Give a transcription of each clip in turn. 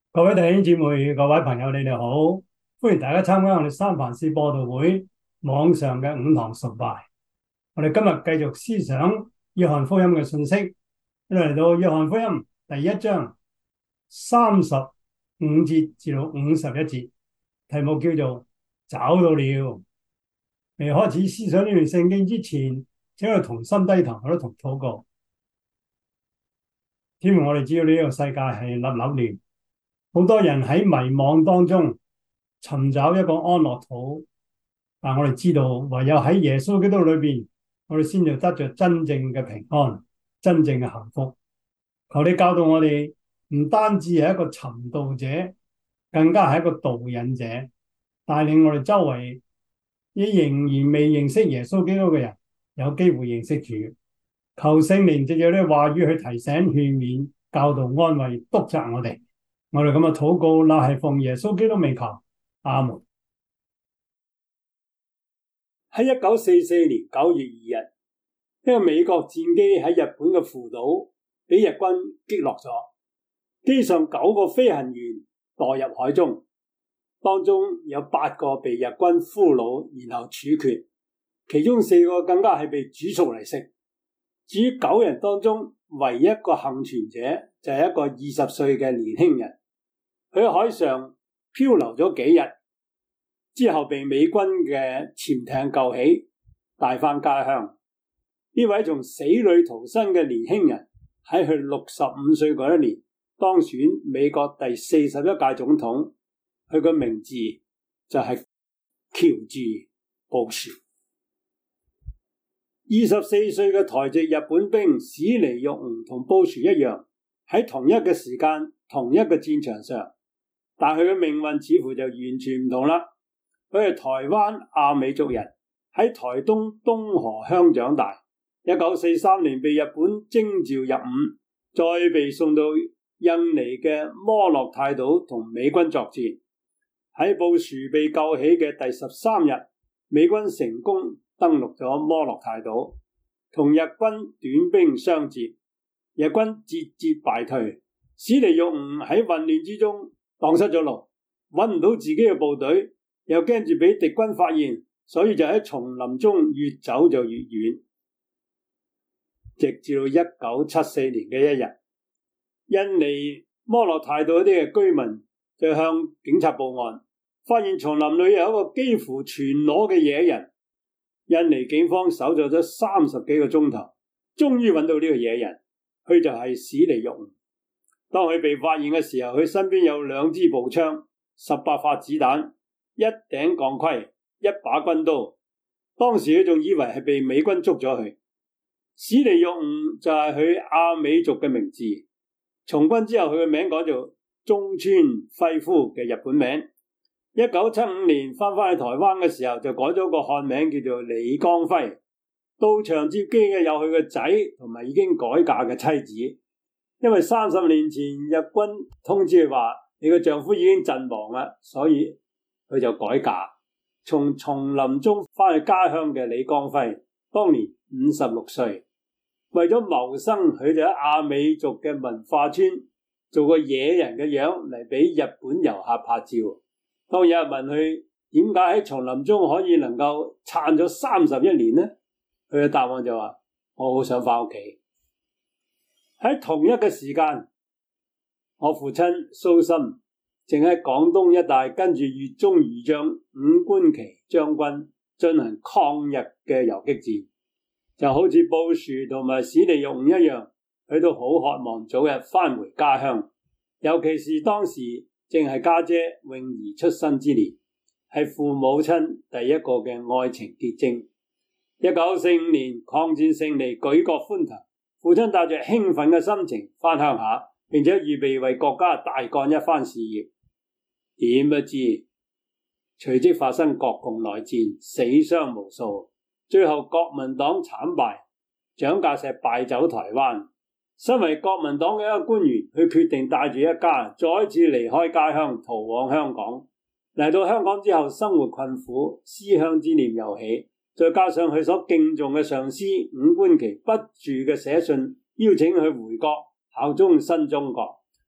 各位弟兄姊妹、各位朋友，你哋好！歡迎大家參加我哋三藩市播道會網上嘅五堂崇拜。我哋今日繼續思想約翰福音嘅信息，嚟到約翰福音第一章35節至到51節，題目叫做找到了。未開始思想呢段聖經之前，請我哋同心低頭，我哋同禱告。天父，我哋知道呢個世界係立立亂。好多人喺迷惘當中尋找一個安樂土，但我哋知道唯有喺耶穌基督裏邊，我哋先至得着真正嘅平安、真正嘅幸福。求你教導我哋，唔單止係一個尋道者，更加係一個導引者，帶領我哋周圍仍然未認識耶穌基督嘅人，有機會認識主。求聖靈藉著呢話語去提醒、勸勉、教導、安慰、督責我哋。我哋咁嘅禱告，那係奉耶穌基督名求，阿門。喺1944年9月2日，一個美國戰機喺日本嘅福島俾日軍擊落咗，機上9個飛行員墮入海中，當中有8個被日軍俘虜然後處決，其中4個更加係被煮熟嚟食。至於9人當中，唯一一個幸存者就係一個20歲嘅年輕人。佢喺海上漂流咗幾日，之後被美軍嘅潛艇救起，帶返家鄉。呢位從死裏逃生嘅年輕人喺佢65歲嗰一年當選美國第41屆總統，佢個名字就係喬治布殊。24歲嘅台籍日本兵史尼玉吾同布殊一樣，喺同一個時間、同一個戰場上。但佢嘅命運似乎就完全唔同啦。佢係台灣阿美族人，喺台東東河鄉長大。1943年被日本徵召入伍，再被送到印尼嘅摩洛泰島同美軍作戰。喺布殊被救起嘅第13日，美軍成功登陸咗摩洛泰島，同日軍短兵相接，日軍節節敗退。史尼玉吾喺混亂之中蕩失咗路，揾唔到自己嘅部隊，又驚住俾敵軍發現，所以就喺叢林中越走就越遠。直至到1974年嘅一日，印尼摩洛泰島一啲嘅居民就向警察報案，發現叢林裏有一個幾乎全裸嘅野人。印尼警方搜咗30幾個鐘頭，終於揾到呢個野人，佢就係史尼玉吾。當佢被發現嘅時候，佢身邊有2支步槍、18發子彈、一頂鋼盔、一把軍刀。當時佢仲以為係被美軍捉咗去。史尼玉吾就係佢阿美族嘅名字。從軍之後，佢嘅名改做中村輝夫嘅日本名。1975年翻返去台灣嘅時候，就改咗個漢名叫做李光輝。到場接機嘅有佢嘅仔同埋已經改嫁嘅妻子。因為30年前日軍通知佢話你嘅丈夫已經陣亡啦，所以佢就改嫁。從叢林中翻去家鄉嘅李光輝，當年56歲，為咗謀生，佢就喺阿美族嘅文化村做個野人嘅樣嚟俾日本遊客拍照。當有人問佢點解喺叢林中可以能夠撐咗31年呢？佢嘅答案就話：我好想翻屋企。喺同一個時間，我父親蘇森正喺廣東一帶跟住粵中漁將伍冠旗將軍進行抗日嘅游擊戰，就好似布殊同埋史尼玉吾一樣，佢都好渴望早日返回家鄉。尤其是當時正係家姐泳兒出生之年，係父母親第一個嘅愛情結晶。1945年抗戰勝利，舉國歡騰。父親帶着興奮嘅心情返鄉下，並且預備為國家大幹一番事業。點不知隨即發生國共內戰，死傷無數，最後國民黨慘敗，蔣介石敗走台灣。身為國民黨嘅一個官員，佢決定帶住一家再一次離開家鄉，逃往香港。嚟到香港之後，生活困苦，思鄉之念又起。再加上佢所敬重嘅上司伍冠旗不住嘅寫信邀請佢回國效忠新中國，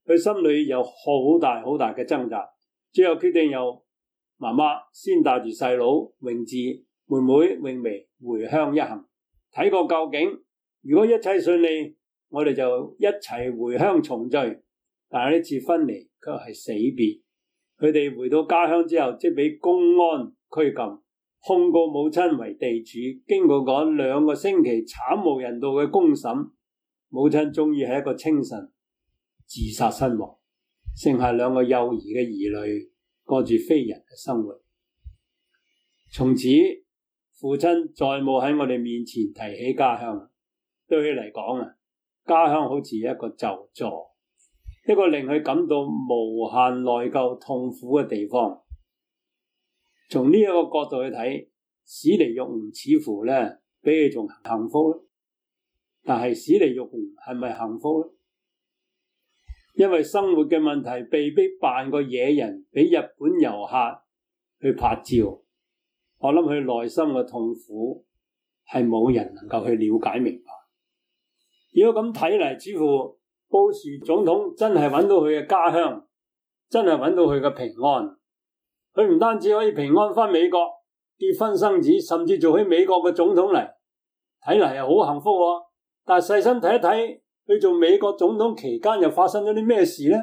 佢心裏有好大好大嘅掙扎，最後決定由媽媽先帶住細佬榮治、妹妹詠薇回鄉一行，睇過究竟。如果一切順利，我哋就一齊回鄉重聚。但係呢次分離卻係死別。佢哋回到家鄉之後，即俾公安拘禁，控告母親為地主。經過嗰2個星期慘無人道嘅公審，母親終於喺一個清晨自殺身亡，剩下2個幼兒嘅兒女過住非人嘅生活。從此，父親再冇喺我哋面前提起家鄉。對佢嚟講啊，家鄉好似一個咒詛，一個令佢感到無限內疚痛苦嘅地方。從呢一個角度去睇，史尼玉紅似乎咧比佢仲幸福。但係史尼玉紅係咪幸福呢？因為生活嘅問題，被逼扮個野人俾日本遊客去拍照。我諗佢內心嘅痛苦係冇人能夠去了解明白。如果咁睇嚟，似乎布殊總統真係揾到佢嘅家鄉，真係揾到佢嘅平安。佢唔單止可以平安返美國結婚生子，甚至做起美國嘅總統嚟，睇嚟係好幸福喎。但係細心睇一睇，佢做美國總統期間又發生咗啲咩事呢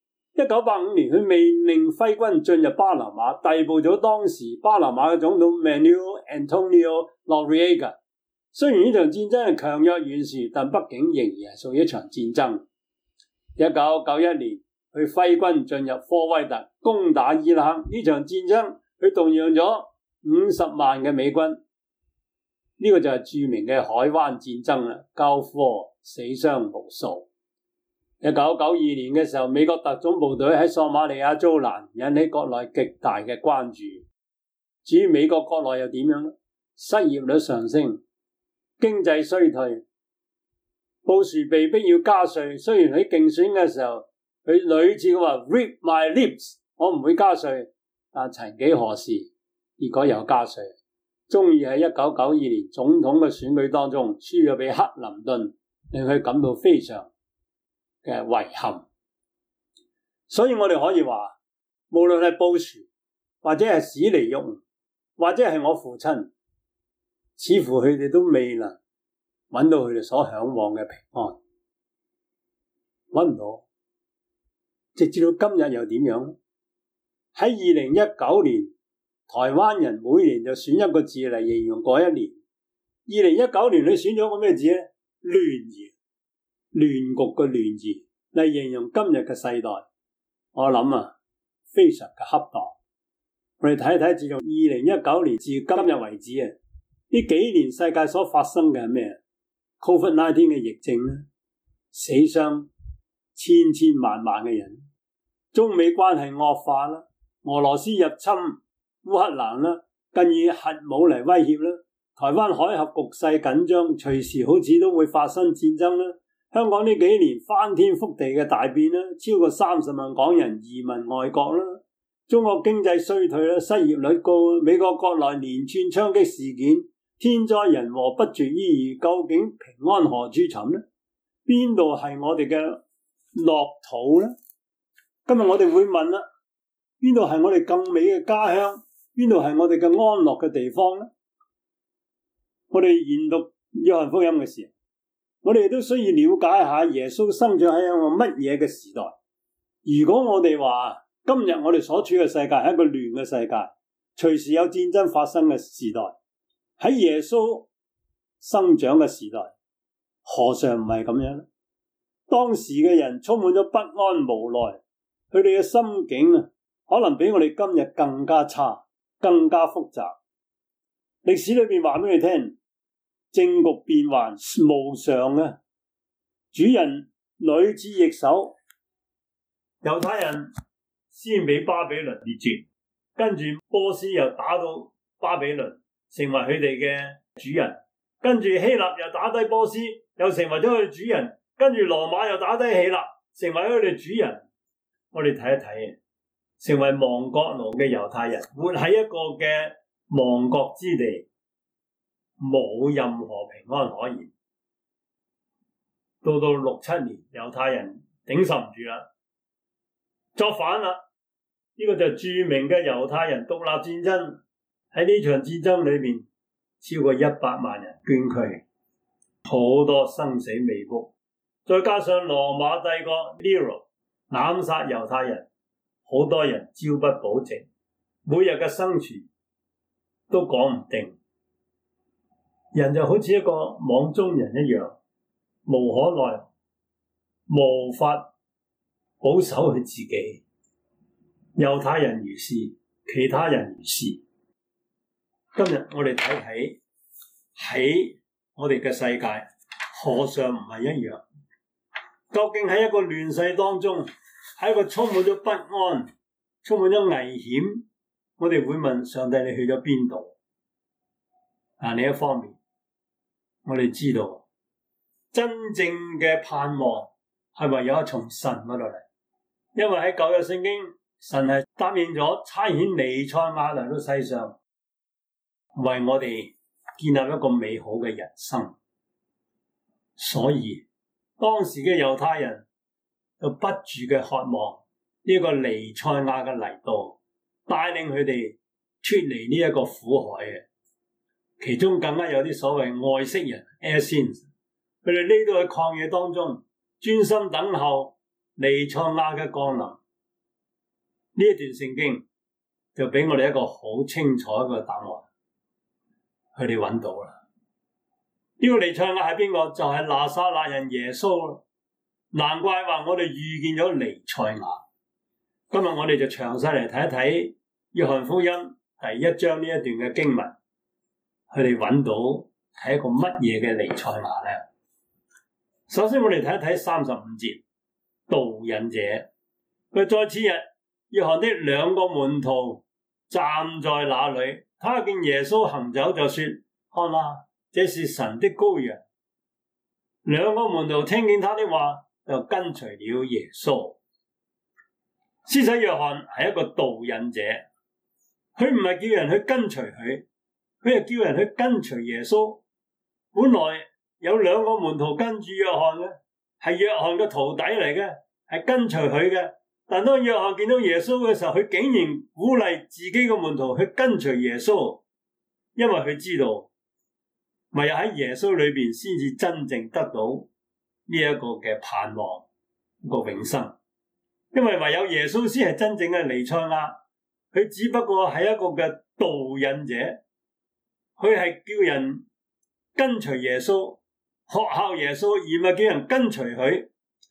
？1985年，佢命令揮軍進入巴拿馬，逮捕咗當時巴拿馬嘅總統 Manuel Antonio Noriega。雖然呢場戰爭係強弱懸殊，但畢竟仍然係屬於一場戰爭。1991年，佢揮軍進入科威特攻打伊拉克，呢場戰爭佢動用咗50萬嘅美軍。呢個就係著名嘅海灣戰爭啦，交火死傷無數。1992年嘅時候，美國特種部隊喺索馬利亞遭難，引起國內極大嘅關注。至於美國國內又點樣呢？失業率上升，經濟衰退，布殊被逼要加稅。雖然喺競選嘅時候，佢屢次話 Read my lips， 我唔會加稅，但曾幾何時，結果又加稅。終於喺1992年總統嘅選舉當中輸咗俾克林頓，令佢感到非常嘅遺憾。所以我哋可以話，無論係布殊或者係史尼玉紅，或者係我父親，似乎佢哋都未能揾到佢哋所向往嘅平安，揾唔到。直至到今日又點樣？喺2019年，台灣人每年就選一個字嚟形容嗰一年。2019年你選咗個咩字呢？亂字，亂局嘅亂字嚟形容今日嘅世代。我諗啊，非常嘅恰當。我哋睇一睇，自從2019年至今日為止啊，呢幾年世界所發生嘅係咩？COVID-19 嘅疫症咧，死傷千千萬萬嘅人，中美關係惡化啦，俄羅斯入侵烏克蘭啦，更以核武嚟威脅啦，台灣海峽局勢緊張，隨時好似都會發生戰爭啦。香港呢幾年翻天覆地嘅大變啦，超過30萬港人移民外國啦，中國經濟衰退啦，失業率高，美國國內連串槍擊事件，天災人禍不絕於耳，究竟平安何處尋呢？邊度係我哋嘅樂土呢？今日我哋會問啦，邊度係我哋更美嘅家鄉？邊度係我哋嘅安樂嘅地方呢？我哋研讀約翰福音嘅時候，我哋都需要了解下耶穌生長喺一個乜嘢嘅時代。如果我哋話今日我哋所處嘅世界係一個亂嘅世界，隨時有戰爭發生嘅時代，喺耶穌生長嘅時代，何嘗唔係咁樣呢？當時嘅人充滿咗不安無奈，佢哋嘅心境啊，可能比我哋今日更加差，更加複雜。歷史裏邊話俾你聽，政局變幻無常啊！主人屢次易手，猶太人先俾巴比倫滅絕，跟住波斯又打到巴比倫，成為佢哋嘅主人，跟住希臘又打低波斯，又成為咗佢哋主人，跟住羅馬又打低希臘，成為咗佢哋主人。我哋睇一睇，成為亡國奴嘅猶太人，活喺一個嘅亡國之地，冇任何平安可言。到67年，猶太人頂受唔住啦， 作反啦。呢個就係著名嘅猶太人獨立戰爭。喺呢場戰爭裏面，超過100萬人捐軀，好多生死未卜。再加上羅馬帝國 Nero 濫殺猶太人，好多人朝不保夕，每日嘅生存都講唔定。人就好似一個網中人一樣，無可奈何，無法保守佢自己。猶太人如是，其他人如是。今日我哋睇睇喺我哋嘅世界，何嘗唔係一樣？究竟喺一個亂世當中，喺一個充滿咗不安、充滿咗危險，我哋會問上帝：你去咗邊度？另一方面，我哋知道真正嘅盼望係唯有從神嗰度嚟，因為喺舊約聖經，神係答應咗差遣彌賽亞嚟到世上，為我哋建立一個美好嘅人生。所以當時嘅猶太人就不住嘅渴望呢個彌賽亞嘅嚟到，帶領佢哋脫離呢一個苦海嘅。其中更加有啲所謂外戚人 Essenes， 佢哋匿到喺曠野當中，專心等候彌賽亞嘅降臨。呢一段聖經就俾我哋一個好清楚一個答案，佢哋揾到啦。呢個彌賽亞係邊個？就係拿撒勒人耶穌。難怪話我哋遇見咗彌賽亞。今日我哋就詳細嚟睇一睇約翰福音第1章呢一段嘅經文，佢哋揾到係一個乜嘢嘅彌賽亞咧？首先我哋睇一睇35節，導引者。佢在次日，約翰的2個門徒站在那裏，他見耶穌行走，就說：看哪，這是神的羔羊。2個門徒聽見他的話，就跟隨了耶穌。施洗約翰係一個導引者，佢唔係叫人去跟隨佢，佢係叫人去跟隨耶穌。本來有2個門徒跟住約翰嘅，係約翰嘅徒弟嚟嘅，係跟隨佢嘅。但當約翰見到耶穌嘅時候，佢竟然鼓勵自己嘅門徒去跟隨耶穌，因為佢知道唯有喺耶穌裏邊先至真正得到呢一個嘅盼望，個永生。因為唯有耶穌先係真正嘅彌賽亞，佢只不過係一個嘅導引者，佢係叫人跟隨耶穌，學效耶穌，而唔係叫人跟隨佢。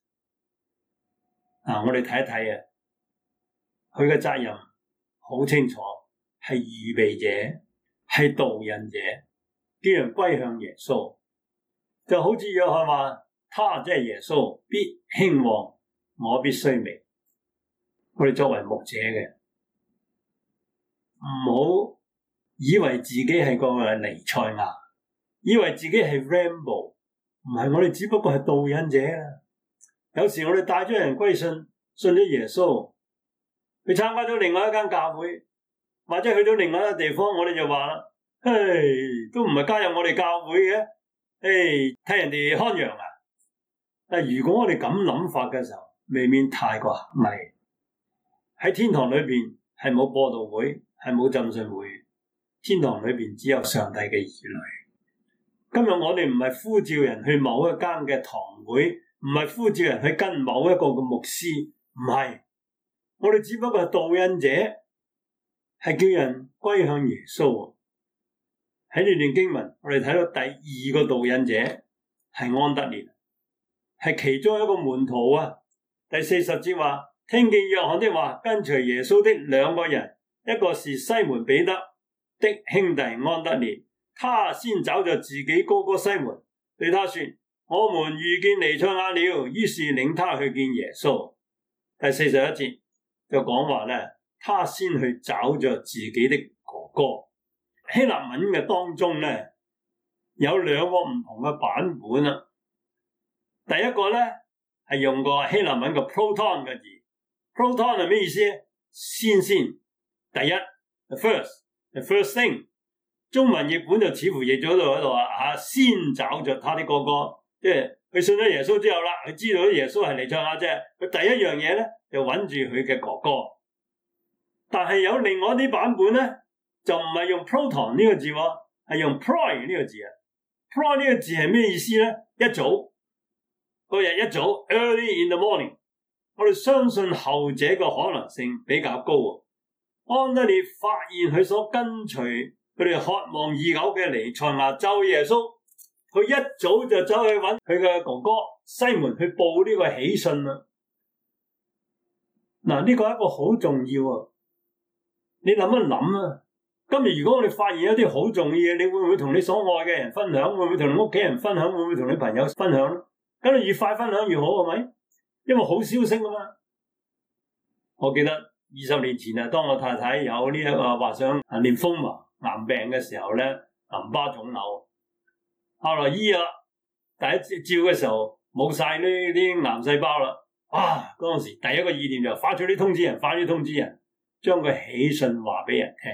我哋睇一睇啊，佢嘅責任好清楚，係預備者，係導引者，叫人歸向耶穌。就好似約翰話：他即係耶穌，必興旺，我必衰微。我哋作為牧者嘅，唔好以為自己係個彌賽亞，以為自己係 Rambo， 唔係，我哋只不過係導引者啊。有時我哋帶咗人歸信，信咗耶穌，去參加咗另外一間教會，或者去到另外一個地方，我哋就話啦：唉，都唔係加入我哋教會嘅，替人哋看羊啊！但如果我哋咁諗法嘅時候，未免太過狹隘。喺天堂裏邊係冇播道會，係冇浸信會，天堂裏邊只有上帝嘅兒女。今日我哋唔係呼召人去某一間嘅堂會，唔係呼召人去跟某一個嘅牧師，唔係，我哋只不過係導引者，係叫人歸向耶穌。喺呢段經文，我哋睇到第2個導引者係安德烈，係其中一個門徒啊。第40節話：聽見約翰的話，跟隨耶穌的2個人，一個是西門彼得的兄弟安德烈，他先找着自己哥哥西門，對他說：我們遇見彌賽亞了，於是領他去見耶穌。第41節就講話咧，他先去找着自己的哥哥。希臘文嘅當中咧有2個唔同嘅版本啊。第一個咧係用個希臘文嘅 proton 嘅字 ，proton 係咩意思？先，第一 ，the first thing。中文譯本就似乎譯咗喺度啊，先找着他的哥哥，即係佢信咗耶穌之後啦，佢知道耶穌係彌賽亞啫，佢第一樣嘢咧就揾住佢嘅哥哥。但係有另外一啲版本咧，就唔係用 proton 呢個字喎，係用 proi 呢個字啊。proi 呢個字係咩意思咧？一早嗰日一早 early in the morning， 我哋相信後者嘅可能性比較高啊。安德烈發現佢所跟隨佢哋渴望已久嘅彌賽亞就耶穌，佢一早就走去揾佢嘅哥哥西門去報呢個喜訊啦。嗱，呢個係一個好重要啊！你諗一諗啊，今日如果我哋發現一啲好重要嘅嘢，你會唔會同你所愛嘅人分享？會唔會同你屋企人分享？會唔會同你朋友分享咧？咁你越快分享越好，係咪？因為好消息啊嘛。我記得20年前啊，當我太太有呢一個話想練風麻癌病嘅時候咧，淋巴腫瘤，後來醫啊，第一次照嘅時候冇晒呢啲癌細胞啦。啊，嗰陣時第一個意念就快啲通知人，快啲通知人，將個喜訊話俾人聽，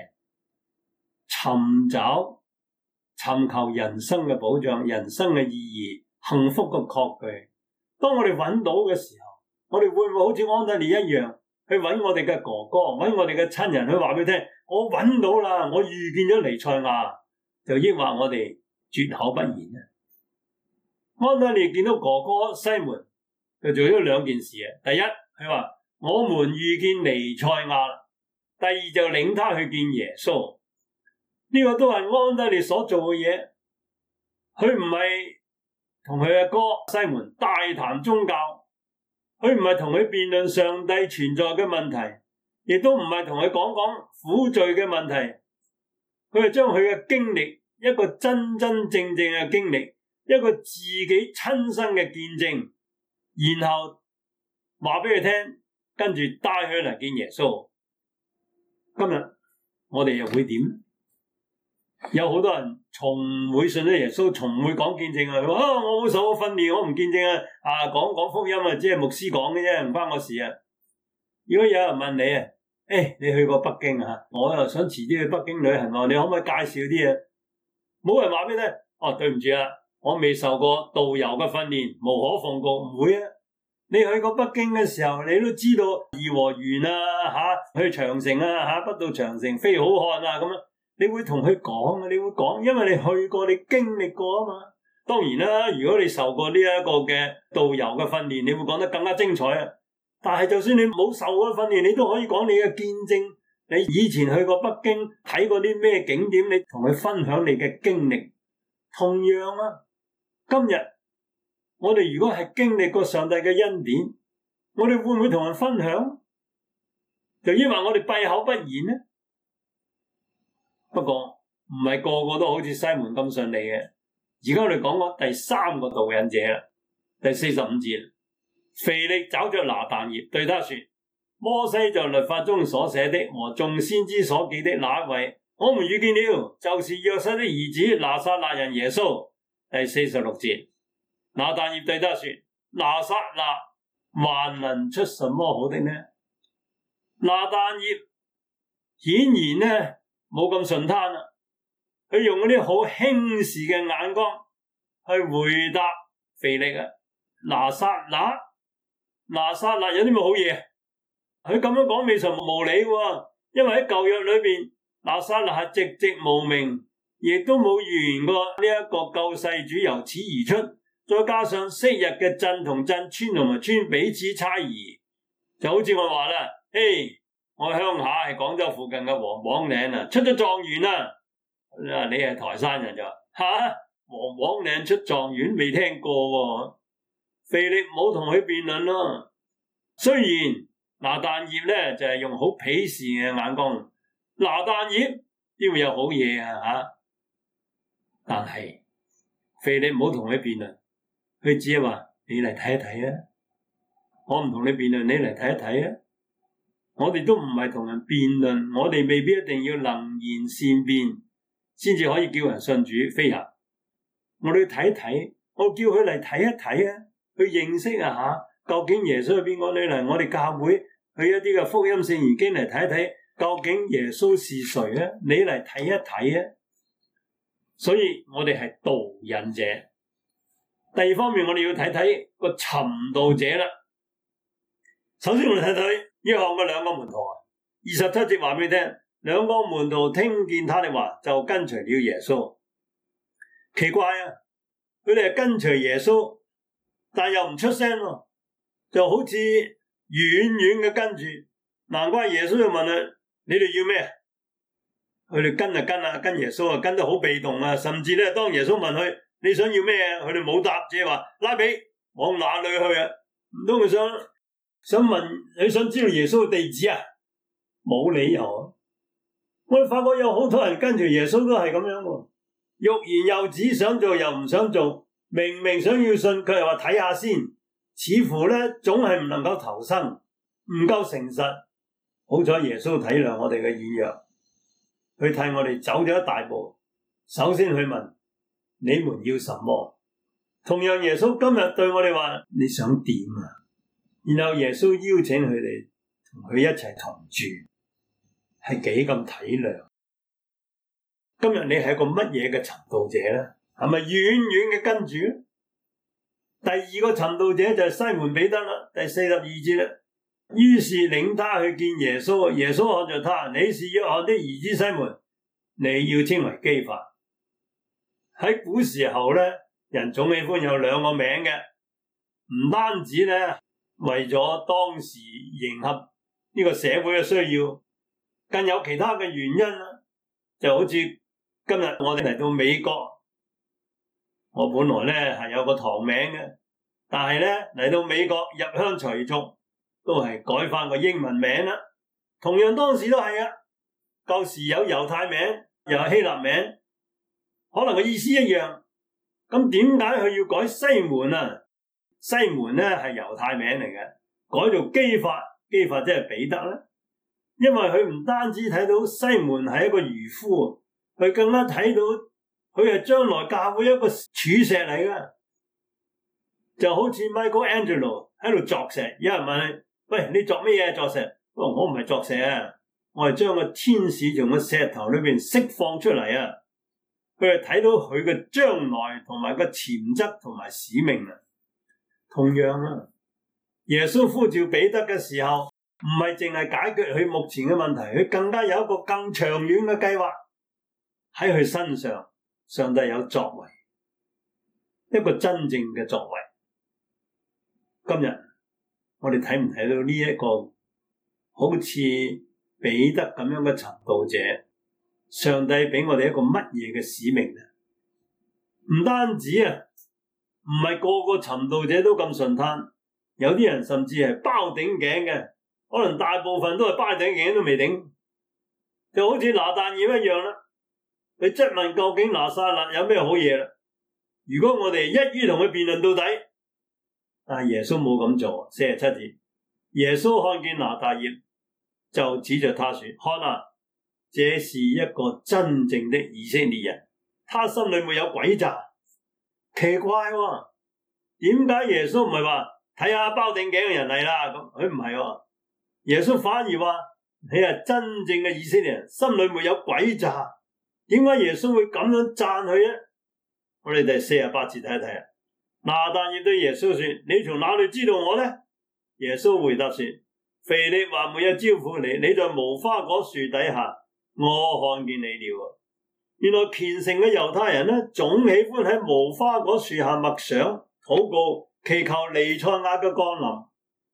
尋求人生嘅保障、人生嘅意義、幸福嘅確據。當我哋揾到嘅時候，我哋會唔會好似安德烈一樣去揾我哋嘅哥哥、揾我哋嘅親人去話俾佢聽，我揾到啦，我遇見咗彌賽亞，就抑或我哋絕口不言咧？安德烈見到哥哥西門，就做咗兩件事啊。第一，佢話我們遇見彌賽亞；第二，就領他去見耶穌。呢個都係安德烈所做嘅嘢。佢唔係同佢阿哥西門大談宗教，佢唔係同佢辯論上帝存在嘅問題，亦都唔係同佢講苦罪嘅問題。佢係將佢嘅經歷，一個真真正正嘅經歷，一個自己親身嘅見證，然後話俾佢聽，跟住帶佢嚟見耶穌。今日我哋又會點？有好多人從會信咗耶穌，從唔會講見證啊！佢話我冇受過訓練，我唔見證啊！講福音啊，只係牧師講嘅啫，唔關我事啊！如果有人問你啊，你去過北京啊？我又想遲啲去北京旅行喎，你可唔可以介紹啲嘢？冇人話俾你聽。對唔住啊，我未受過導遊嘅訓練，無可奉告，唔會啊！你去過北京嘅時候，你都知道頤和園啊，去長城啊，北到長城、飛好漢啊咁樣。你會同佢講啊，你會講，因為你去過，你經歷過啊嘛。當然啦，如果你受過呢一個嘅導遊嘅訓練，你會講得更加精彩啊。但係就算你冇受過訓練，你都可以講你嘅見證。你以前去過北京，睇過啲咩景點，你同佢分享你嘅經歷。同樣啊，今日我哋如果係經歷過上帝嘅恩典，我哋會唔會同人分享？就因為我哋閉口不言呢？不過唔係個個都好似西門咁順利嘅。而家我哋講第三個導引者啦，第45節，腓力找着拿但業，對他說：摩西在律法中所寫的和眾先知所記的那一位，我們遇見了，就是約瑟的兒子拿撒勒人耶穌。第46節，拿但業對他說：拿撒勒還能出什麼好的呢？拿但業顯然呢冇咁順攤啦，佢用嗰啲好輕視嘅眼光去回答腓力啊。拿撒勒有啲咩好嘢？佢咁樣講未嘗無理喎，因為喺舊約裏邊，拿撒勒係寂寂無名，亦都冇預言過呢一個救世主由此而出。再加上昔日嘅鎮同鎮、村同埋村彼此猜疑，就好似我話啦，我鄉下係廣州附近嘅黃黃嶺啊，出咗狀元啦！你係台山人就話黃黃嶺出狀元未聽過喎。腓力冇同佢辯論咯。雖然拿但業咧就係用好鄙視嘅眼光，拿但業邊會有好嘢啊？但係腓力唔好同佢辯論，佢只係話你嚟睇一睇啊！我唔同你辯論，你嚟睇一睇啊！我哋都唔係同人辯論，我哋未必一定要能言善辯先至可以叫人信主飛行。我哋要睇一睇，我叫佢嚟睇一睇啊，去認識一下究竟耶穌係邊個。你嚟我哋教會去一啲嘅福音聖言經嚟睇一睇，究竟耶穌是誰啊？你嚟睇一睇啊！所以我哋係導引者。 第二方面，我哋要睇睇個尋道者啦。首先我哋睇睇約翰嘅兩個門徒啊，27節話俾你聽，兩個門徒聽見他的話就跟隨了耶穌。奇怪啊，佢哋係跟隨耶穌，但又唔出聲喎，就好似遠遠嘅跟住。難怪耶穌就問佢：你哋要咩？佢哋跟就跟啦，跟耶穌啊，跟得好被動啊，甚至咧，當耶穌問佢你想要咩啊，佢哋冇答，只係話拉比往哪裏去啊？唔通佢想問，你想知道耶穌嘅地址啊？冇理由啊！我哋發覺有好多人跟住耶穌都係咁樣喎，欲言又止，想做又唔想做，明明想要信，佢又話睇下先，似乎咧總係唔能夠投生，唔夠誠實。好彩耶穌體諒我哋嘅軟弱，佢替我哋走咗一大步。首先去問你們要什麼？同樣耶穌今日對我哋話你想點啊？然後耶穌邀請佢哋同佢一齊同住，係幾咁體諒。今日你係一個乜嘢嘅尋道者咧？係咪遠遠嘅跟住？第二個尋道者就係西門彼得啦。第42節啦，於是領他去見耶穌。耶穌看着他，你是約翰的兒子西門，你要稱為基法。喺古時候咧，人總喜歡有兩個名嘅，唔單止咧為咗當時迎合呢個社會嘅需要，更有其他嘅原因啦。就好似今日我哋嚟到美國，我本來咧係有個堂名嘅，但係咧嚟到美國入鄉隨俗，都係改翻個英文名啦。同樣當時都係啊，舊時有猶太名，又有希臘名，可能個意思一樣。咁點解佢要改西門啊？西門咧係猶太名嚟嘅，改做基法，基法即係彼得咧。因為佢唔單止睇到西門係一個漁夫，佢更加睇到佢係將來教會一個柱石嚟嘅，就好似 Michelangelo 喺度鑿石。有人問佢：喂，你鑿咩嘢鑿石？我唔係鑿石啊，我係將個天使從個石頭裏邊釋放出嚟啊！佢係睇到佢嘅將來同埋個潛質同埋使命啊。同樣啊，耶穌呼召彼得嘅時候，唔係淨係解決佢目前嘅問題，佢更加有一個更長遠嘅計劃喺佢身上。上帝有作為，一個真正嘅作為。今日我哋睇唔睇到呢一個好似彼得咁樣嘅尋道者？上帝俾我哋一個乜嘢嘅使命啊？唔單止啊，唔係個個尋道者都咁順攤，有啲人甚至係包頂頸嘅，可能大部分都係包頂頸都未頂，就好似拿但業一樣啦。佢質問究竟拿撒勒有咩好嘢啦？如果我哋一於同佢辯論到底，但係耶穌冇咁做。47節，耶穌看見拿但業，就指着他說：看啊，這是一個真正的以色列人，他心裏沒有詭詐。奇怪喎，點解耶穌唔係話睇下包頂頸嘅人嚟啦？咁佢唔係喎，耶穌反而話你係真正嘅以色列人，心裏沒有詭詐。點解耶穌會咁樣讚佢咧？我哋第48節睇一睇啊。拿但業對耶穌說：你從哪裏知道我呢？耶穌回答說：腓力還沒有招呼你，你在無花果樹底下，我看見你了。原來虔誠嘅猶太人咧，總喜歡喺無花果樹下默想、禱告、祈求彌賽亞嘅降臨。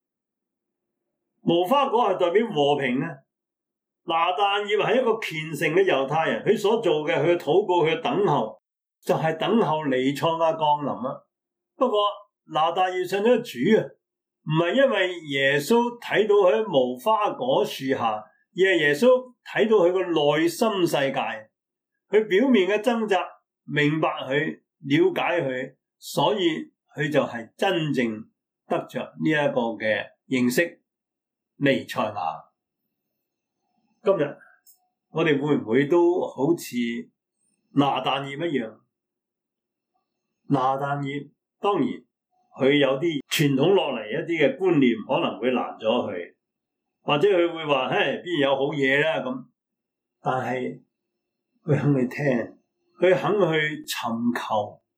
無花果係代表和平咧。拿但業係一個虔誠嘅猶太人，佢所做嘅，佢嘅禱告，佢嘅等候，就係等候彌賽亞降臨啊。不過拿但業信咗主啊，唔係因為耶穌睇到佢喺無花果樹下，而係耶穌睇到佢個內心世界，佢表面嘅掙扎，明白佢，了解佢，所以佢就係真正得着呢一個嘅認識彌賽亞。今日我哋會唔會都好似拿但業一樣？拿但業當然佢有啲傳統落嚟一啲嘅觀念可能會難咗佢，或者佢會話：嘿，邊有好嘢啦咁。但係佢肯去聽，佢肯去尋求，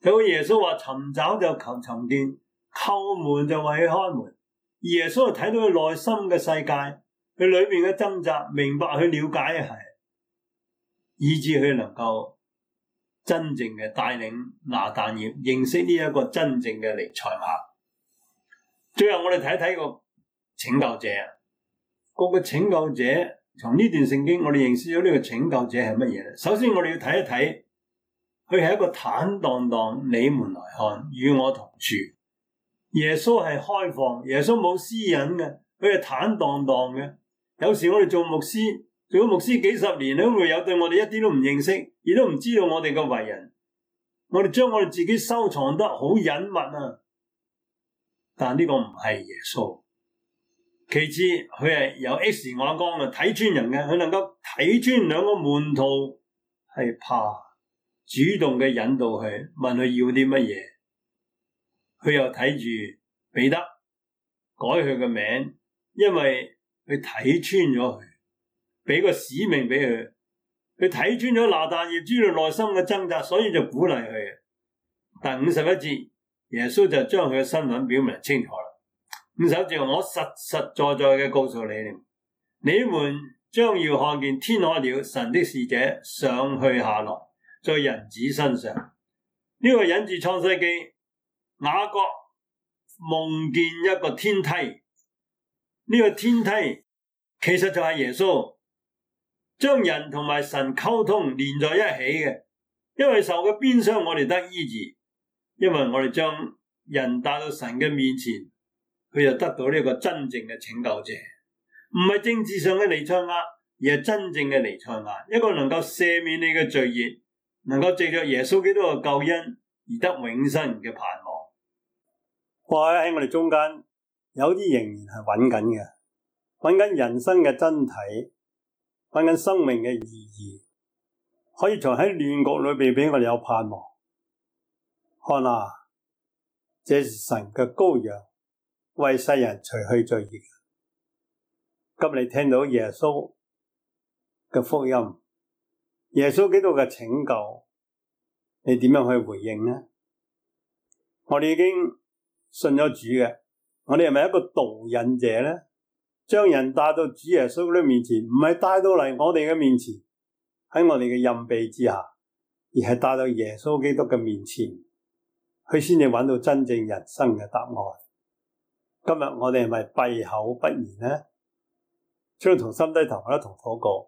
就好耶穌話尋找就求尋見，叩門就為佢開門。耶穌就睇到佢內心嘅世界，佢裏面嘅掙扎，明白佢了解嘅係，以致佢能夠真正嘅帶領拿但業認識呢一個真正嘅彌賽亞。最後我哋睇一睇個拯救者，個拯救者，從呢段聖經我哋認識咗呢個拯救者係乜嘢咧？首先我哋要睇一睇，佢係一個坦蕩蕩，你們來看，與我同住。耶穌係開放，耶穌冇私隱嘅，佢係坦蕩蕩嘅。有時我哋做牧師，做咗牧師幾十年，都會有對我哋一啲都唔認識，亦都唔知道我哋嘅為人。我哋將我哋自己收藏得好隱密啊！但呢個唔係耶穌。其次，佢係有 X 眼光嘅，睇穿人嘅，佢能夠睇穿兩個門徒係怕，主動嘅引導佢，問佢要啲乜嘢。佢又睇住彼得改佢嘅名，因為佢睇穿咗佢，俾個使命俾佢。佢睇穿咗拿但業知道內心嘅掙扎，所以就鼓勵佢。但51節，耶穌就將佢嘅身份表明清楚啦。51節，我實實在在嘅告訴你，你們將要看見天開了，神的使者上去下來，在人子身上。呢個引自創世記，雅各夢見一個天梯，呢個天梯其實就係耶穌將人同埋神溝通連在一起嘅。因為受嘅鞭傷我哋得醫治，因為我哋將人帶到神嘅面前，佢就得到呢個真正嘅拯救者，唔係政治上嘅彌賽亞，而係真正嘅彌賽亞，一個能夠赦免你嘅罪孽，能夠藉着耶穌基督嘅救恩而得永生嘅盼望。哇！喺我哋中間有啲仍然係揾緊嘅，揾緊人生嘅真體，揾緊生命嘅意義，可以從喺亂局裏邊俾我哋有盼望。看啊，這是神嘅羔羊，為世人除去罪孽。今你聽到耶穌嘅福音，耶穌基督嘅拯救，你點樣去回應呢？我哋已經信咗主嘅，我哋係咪一個導引者呢？將人帶到主耶穌嘅面前，唔係帶到嚟我哋嘅面前，喺我哋嘅蔭庇之下，而係帶到耶穌基督嘅面前，佢先至揾到真正人生嘅答案。今日我哋係咪閉口不言呢？將同心低頭，一同禱告。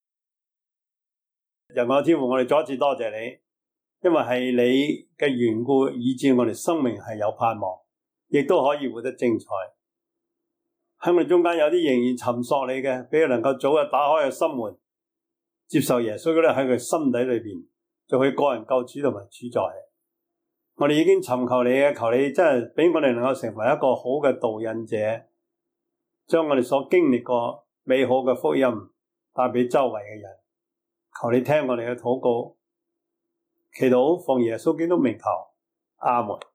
人愛天父，我哋再一次多謝你，因為係你嘅緣故，以致我哋生命係有盼望，亦都可以活得精彩。喺我哋中間有啲仍然尋索你嘅，俾佢能夠早日打開個心門，接受耶穌嗰啲喺佢心底裏邊做佢個人救主同埋主宰。我哋已經尋求你嘅，求你真係俾我哋能夠成為一個好嘅導引者，將我哋所經歷過美好嘅福音帶俾周圍嘅人。求你聽我哋嘅禱告，祈禱奉耶穌基督名求，阿門。